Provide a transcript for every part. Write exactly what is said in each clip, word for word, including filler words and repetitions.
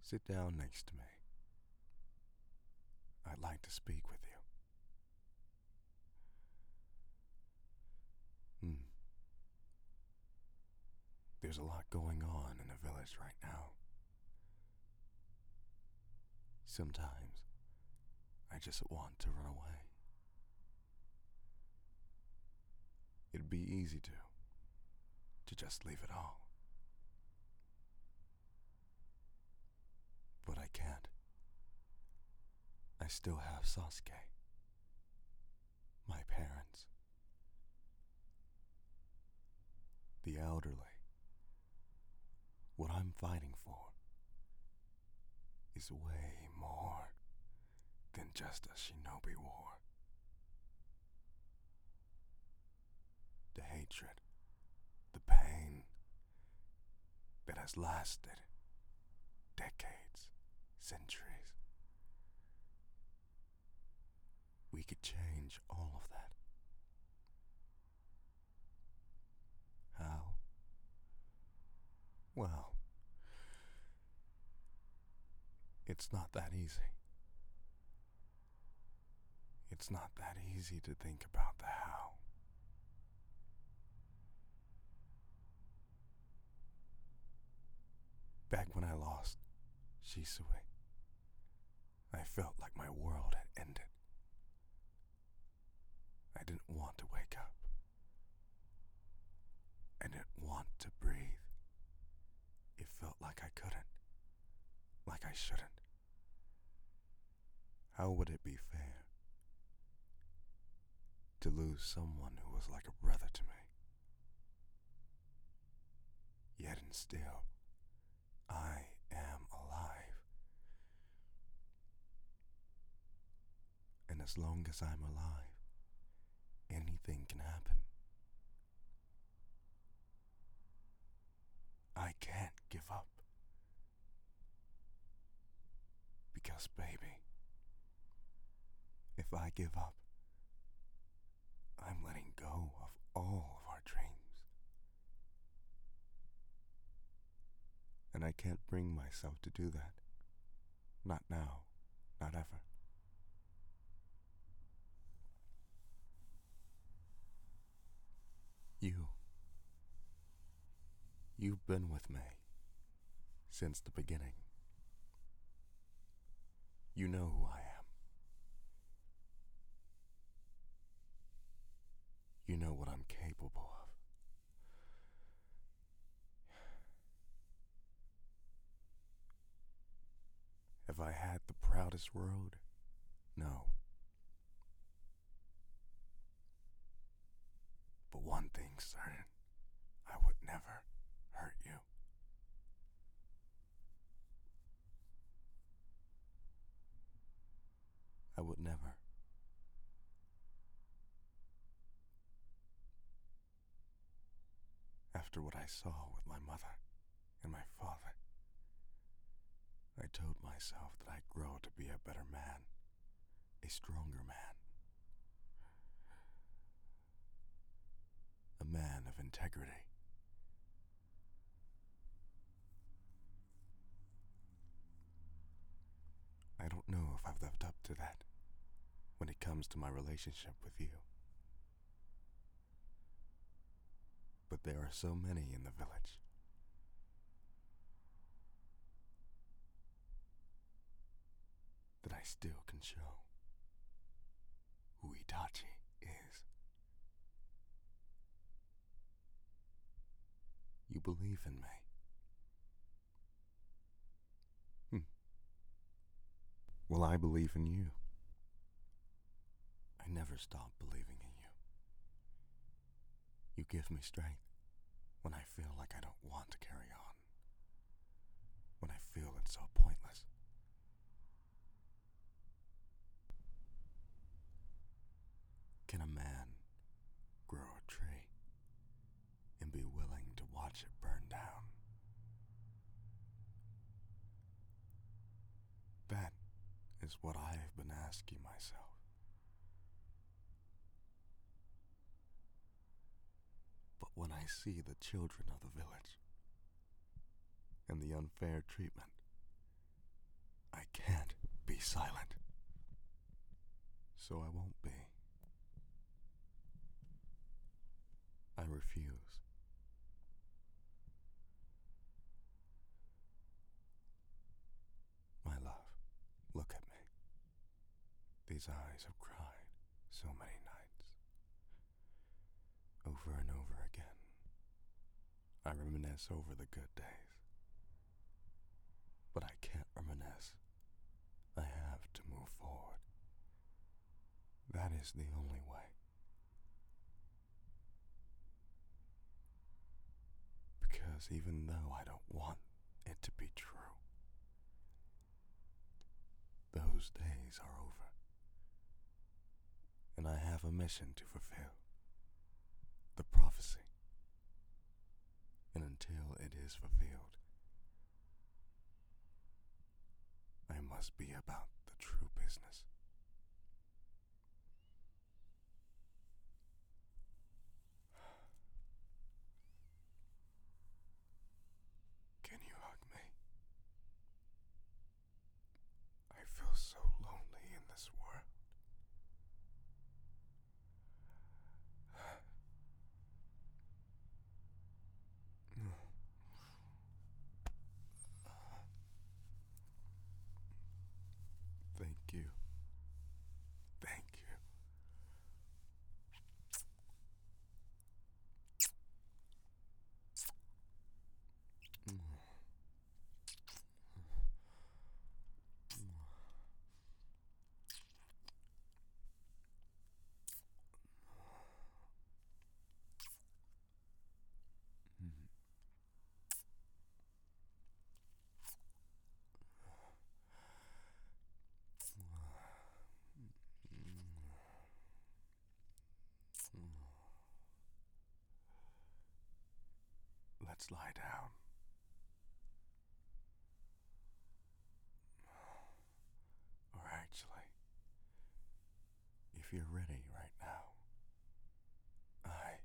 Sit down next to me. I'd like to speak with you. Hmm. There's a lot going on in the village right now. Sometimes I just want to run away. It'd be easy to, to just leave it all. But I can't. I still have Sasuke, my parents, the elderly. What I'm fighting for is way more than just a shinobi war. The hatred, the pain that has lasted decades, centuries. We could change all of that. How? Well, it's not that easy. It's not that easy to think about the how. Back when I lost Shisui, I felt like my world had ended. I didn't want to wake up. I didn't want to breathe. It felt like I couldn't, like I shouldn't. How would it be fair to lose someone who was like a brother to me? Yet and still, I am alive. And as long as I'm alive, anything can happen. I can't give up. Because, baby, if I give up, I'm letting go of all of our dreams. And I can't bring myself to do that. Not now, not ever. You. You've been with me since the beginning. You know who I am. You know what I'm capable of. Have I had the proudest road? No. But one thing's certain, I would never hurt you. I would never. After what I saw with my mother and my father, I told myself that I'd grow to be a better man, a stronger man, a man of integrity. I don't know if I've lived up to that when it comes to my relationship with you. But there are so many in the village. That I still can show who Itachi is. You believe in me. Hmm. Well, I believe in you. I never stop believing in you. You give me strength when I feel like I don't want to carry on. When I feel it's so pointless. Can a man grow a tree and be willing to watch it burn down? That is what I have been asking myself. But when I see the children of the village and the unfair treatment I can't be silent. So I won't be. I refuse. My love, look at me. These eyes have cried so many nights. Over and over again, I reminisce over the good days. But I can't reminisce. I have to move forward. That is the only way. Because even though I don't want it to be true, those days are over. And I have a mission to fulfill. The prophecy. And until it is fulfilled, I must be about the true business. Can you hug me? I feel so lonely in this world. Thank you. Thank you. Let's lie down. Or actually, if you're ready right now, I...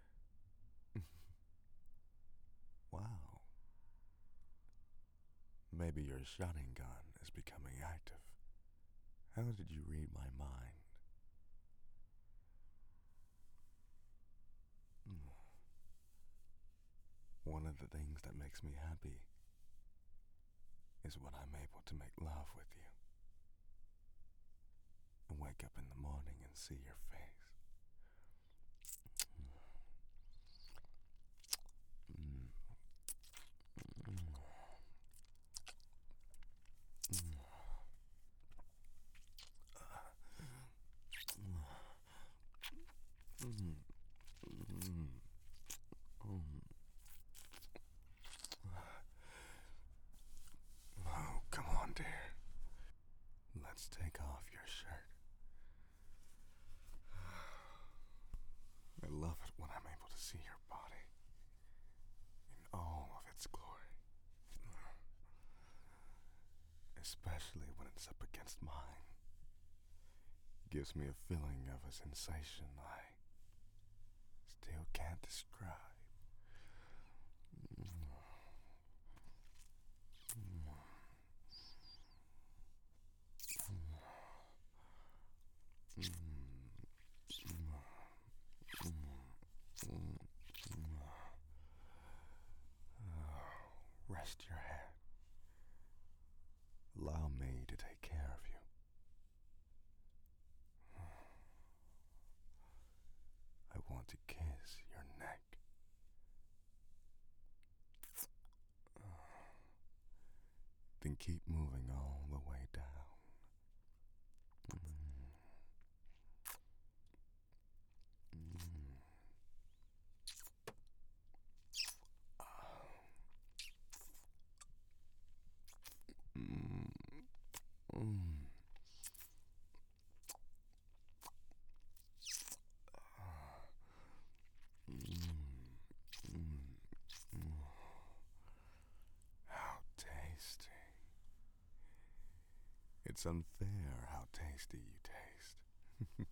Wow. Maybe your shotting gun is becoming active. How did you read my mind? One of the things that makes me happy is when I'm able to make love with you and wake up in the morning and see your face. Mm. Mm. Mm. Mm. Mm. Mm. Oh, come on, dear. Let's take off your shirt. I love it when I'm able to see your body in all of its glory. Especially when it's up against mine. Gives me a feeling of a sensation I still can't describe. Rest your head. Allow me to take care of you. I want to kiss your neck. Then keep moving all the way down. How tasty. It's unfair how tasty you taste.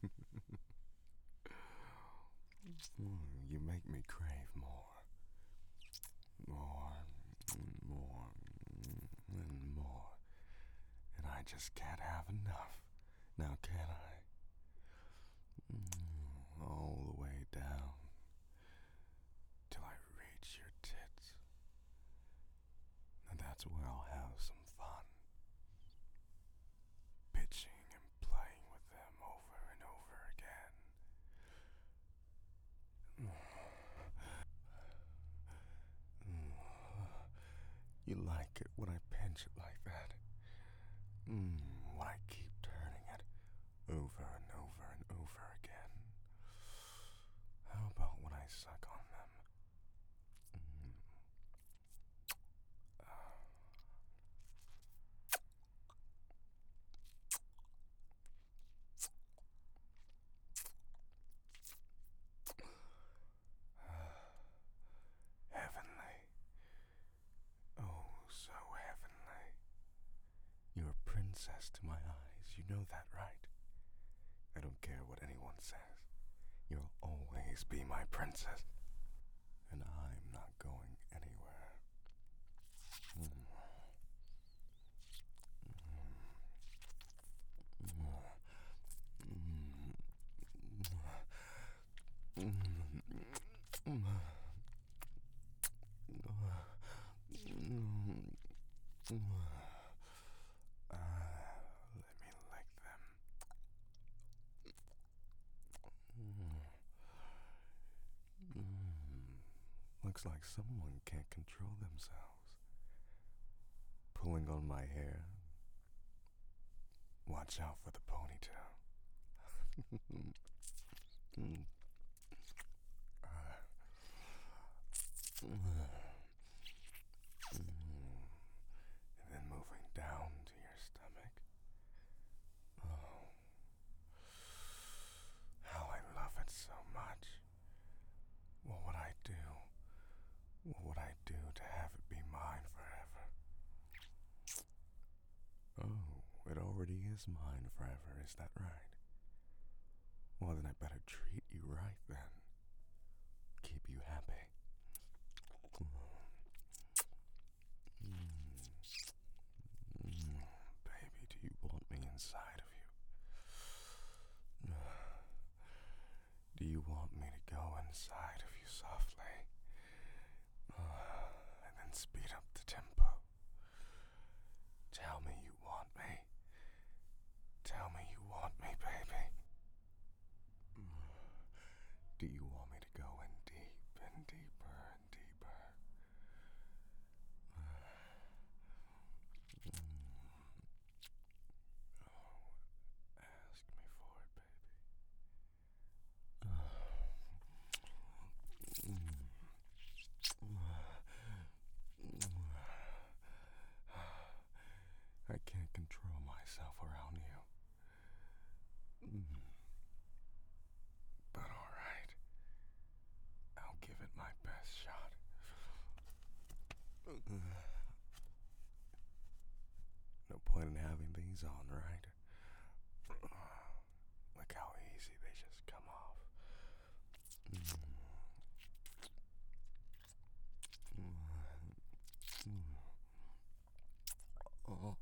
Mm, you make me crave more. More, and more, and more. just can't have enough. Now can I? Mm, all the way down till I reach your tits. And that's where I'll have some fun. Pitching and playing with them over and over again. You like it when I pinch it like that? Mm, when I keep turning it over and over and over again. How about when I suck on them? Mm. Heavenly. Oh, so heavenly. You're a princess to my eyes. You know that, right? I don't care what anyone says. You'll always be my princess. And I'm not going anywhere. Mm. Ah, let me lick them. Looks like someone can't control themselves. Pulling on my hair. Watch out for the ponytail. Mm. Ah. Mm. And then moving down to your stomach. Oh, how I love it so much. What would I do? What would I do to have it be mine forever? Oh, it already is mine forever, is that right? Well, then I better treat you right then. Keep you happy. Mm. Mm. Baby, do you want me inside of you? Do you want me to go inside of you softly? And then speed up the tempo. Tell me you want me. Tell me you want me, baby. Do you want me to go in deep and deeper and deeper? Mm. Oh, ask me for it, baby. I can't control myself around you. Mm. But alright, I'll give it my best shot. No point in having these on, right? Look how easy they just come off. Mm. Mm. Oh.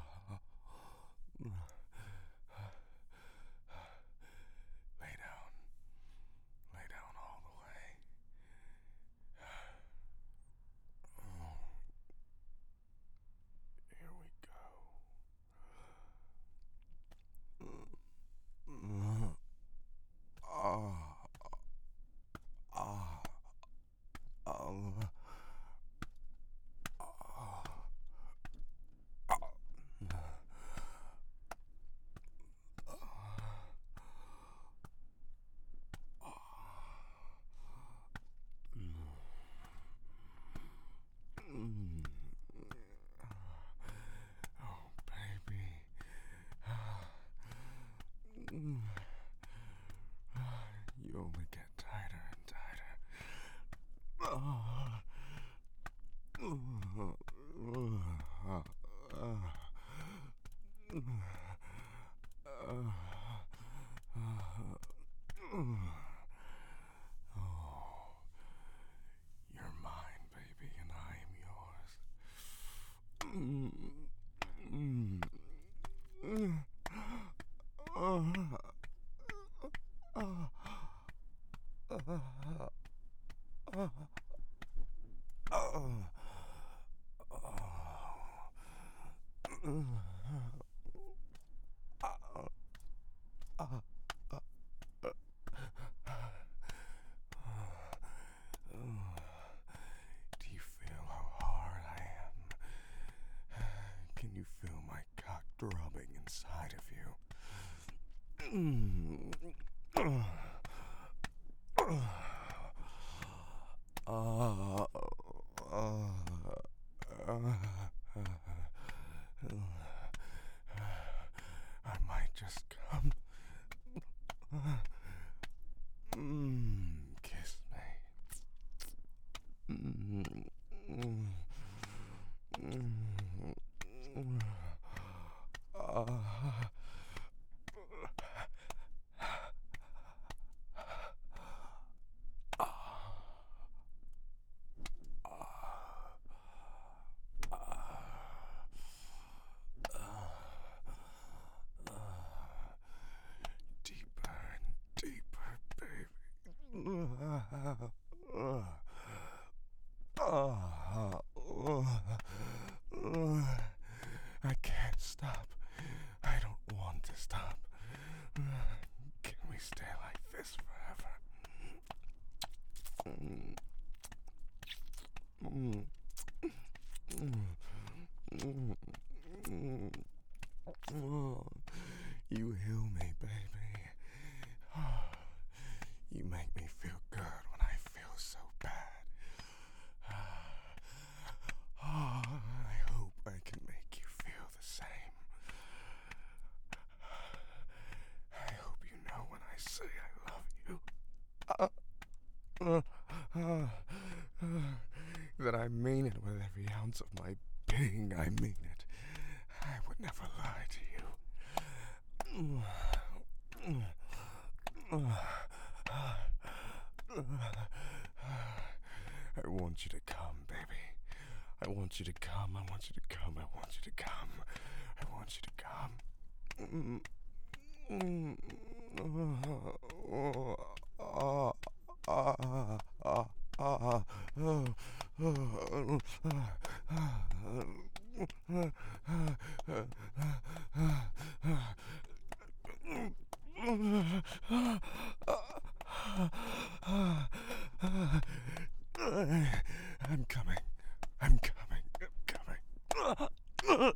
Lay down. Lay down all the way. Oh. Here we go. Oh. Oh. Oh. Oh. Do you feel how hard I am? Can you feel my cock throbbing inside of you? Uh, uh, uh, I might just come. Mm, kiss me. Mm, mm, mm, mm. Uh, Deeper and deeper, baby. I can't stop. I don't want to stop. Can we stay like this forever? Mm. Mm. Mm. Mm. Oh, you heal me, baby. You make me feel good when I feel so bad. Oh, I hope I can make you feel the same. I hope you know when I say I love you. Uh, uh, uh, uh, that I mean it with every ounce of my being. I mean it. I would never lie to you. I want you to come, baby. I want you to come. I want you to come. I want you to come. I want you to come. I'm coming. I'm coming. I'm coming.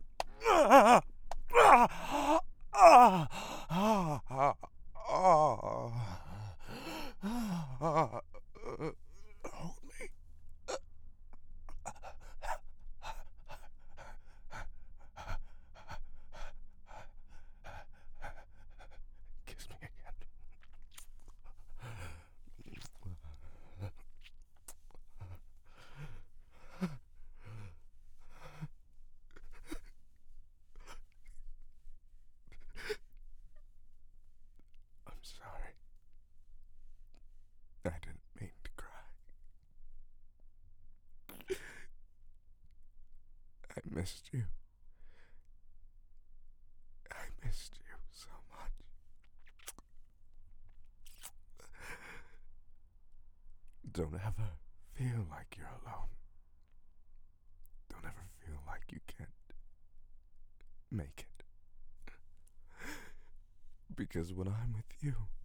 Hold me. Kiss me again. I'm sorry. I didn't mean to cry. I missed you. I missed you so much. Don't ever feel like you're alone. Don't ever feel like you can't make it. Because when I'm with you,